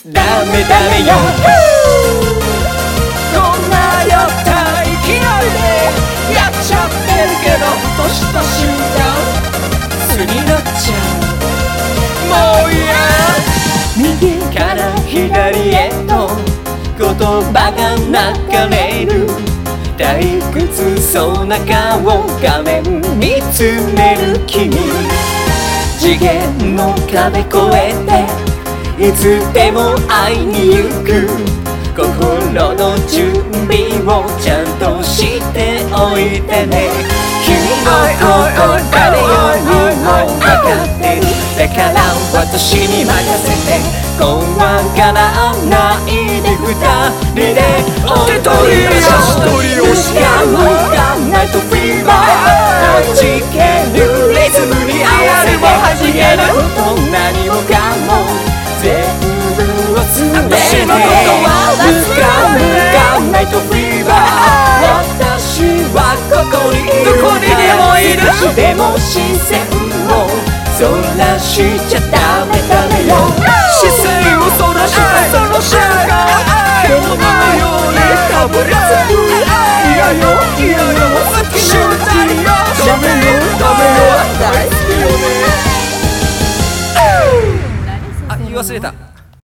ダメダメよこんな酔った勢いでやっちゃってるけどふとした瞬間素になっちゃうもう嫌右から左へと言葉が流れる退屈そうな顔画面見つめる君次元の壁越えていつでも会いに行く心の準備をちゃんとしておいてね君のこと誰よりも分かってるだから私に任せて怖がらないで二人で手取りをし合うナイトフィーバー弾けるリズムに合わせて弾けること何もかも全部を全て私のことは浮かぶナイトフィーバー私はここにいるどこにでもいるいつでも視線をそらしちゃダメダメよ視線をそらしたその瞬間今日のようにかぶりつくいやよいやよ好きになるよダメよダメよ大好きよねあ、言い忘れた